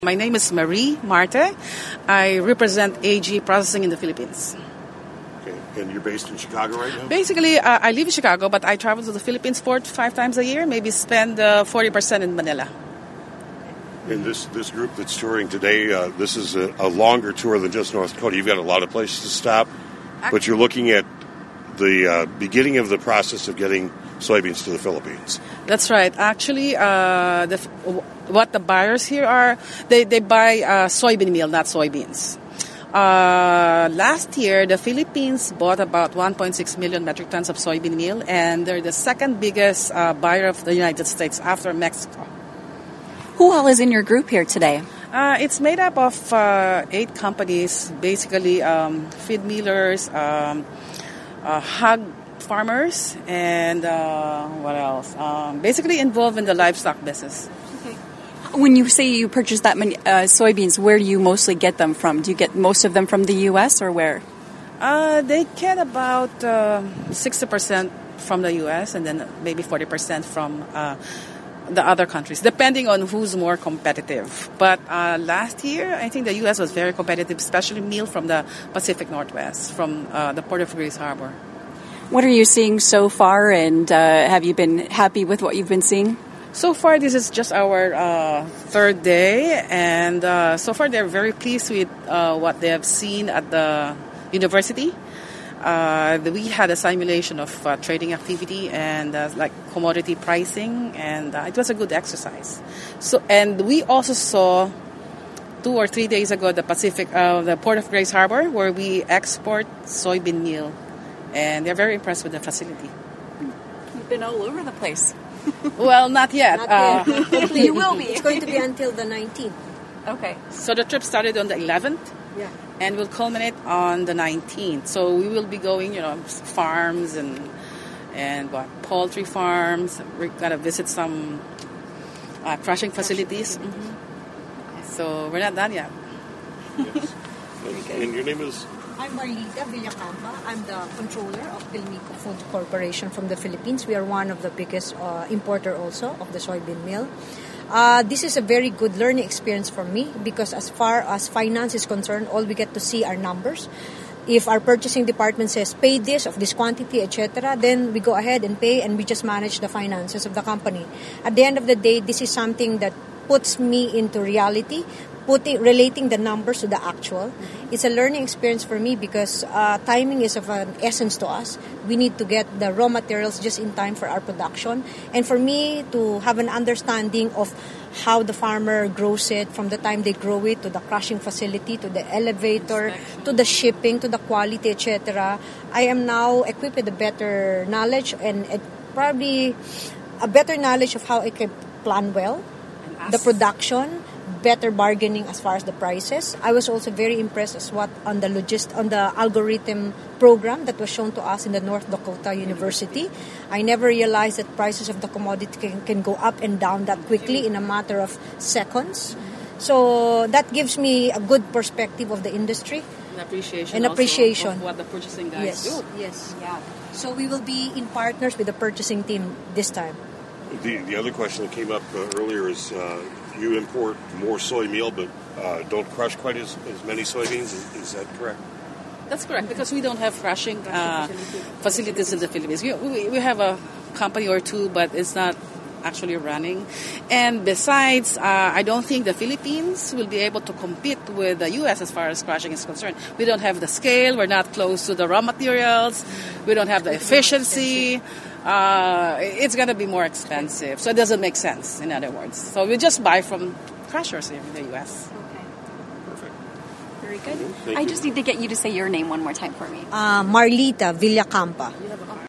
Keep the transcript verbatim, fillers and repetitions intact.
My name is Marie Marte. I represent A G Processing in the Philippines. Okay, and you're based in Chicago right now? Basically, uh, I live in Chicago, but I travel to the Philippines four to five times a year, maybe spend uh, forty percent in Manila. And this, this group that's touring today, uh, this is a, a longer tour than just North Dakota. You've got a lot of places to stop, but you're looking at the uh, beginning of the process of getting soybeans to the Philippines. That's right. Actually, uh, the, what the buyers here are, they, they buy uh, soybean meal, not soybeans. Uh, last year, the Philippines bought about one point six million metric tons of soybean meal, and they're the second biggest uh, buyer of the United States after Mexico. Who all is in your group here today? Uh, it's made up of uh, eight companies, basically um, feed millers, um, uh, hog farmers, and uh, what else? Um, basically involved in the livestock business. Okay. When you say you purchase that many uh, soybeans, where do you mostly get them from? Do you get most of them from the U S or where? Uh, they get about uh, sixty percent from the U S and then maybe forty percent from uh, the other countries, depending on who's more competitive. But uh, last year, I think the U S was very competitive, especially meal from the Pacific Northwest, from uh, the Port of Grace Harbor. What are you seeing so far, and uh, have you been happy with what you've been seeing? So far, this is just our uh, third day, and uh, so far they're very pleased with uh, what they have seen at the university. Uh, we had a simulation of uh, trading activity and uh, like commodity pricing, and uh, it was a good exercise. So, and we also saw two or three days ago the Pacific, uh, the Port of Grace Harbor, where we export soybean meal, and they're very impressed with the facility. You've been all over the place. Well, not yet. Not uh, yet. Hopefully, you will be. It's going to be until the nineteenth. Okay. So the trip started on the eleventh. Yeah. And will culminate on the nineteenth. So we will be going, you know, farms and and what poultry farms. We're gonna visit some uh, crushing facilities. Mm-hmm. So we're not done yet. Yes. and, and your name is? I'm Marlita Villacampa. I'm the controller of Pilmico Food Corporation from the Philippines. We are one of the biggest uh, importer also of the soybean meal. Uh, this is a very good learning experience for me because as far as finance is concerned, all we get to see are numbers. If our purchasing department says pay this of this quantity, et cetera, then we go ahead and pay and we just manage the finances of the company. At the end of the day, this is something that puts me into reality, putting relating the numbers to the actual. Mm-hmm. It's a learning experience for me because uh, timing is of an essence to us. We need to get the raw materials just in time for our production. And for me to have an understanding of how the farmer grows it, from the time they grow it to the crushing facility, to the elevator, to the shipping, to the quality, et cetera. I am now equipped with a better knowledge and uh, probably a better knowledge of how I can plan well, the production, better bargaining as far as the prices. I was also very impressed as what on the logist on the algorithm program that was shown to us in the North Dakota University. I never realized that prices of the commodity can, can go up and down that quickly in a matter of seconds. So that gives me a good perspective of the industry. An appreciation. An appreciation of what the purchasing guys yes, do. Yes. Yeah. So we will be in partners with the purchasing team this time. The, the other question that came up uh, earlier is uh, you import more soy meal, but uh, don't crush quite as, as many soybeans. Is, is that correct? That's correct, because we don't have crushing uh, facilities in the Philippines. We, we, we have a company or two, but it's not actually running. And besides, uh, I don't think the Philippines will be able to compete with the U S as far as crushing is concerned. We don't have the scale. We're not close to the raw materials. We don't have the efficiency. Uh, it's going to be more expensive. So it doesn't make sense, in other words. So we just buy from crushers here in the U S. Okay. Perfect. Very good. Thank I you. just need to get you to say your name one more time for me. Uh, Marlita Villacampa.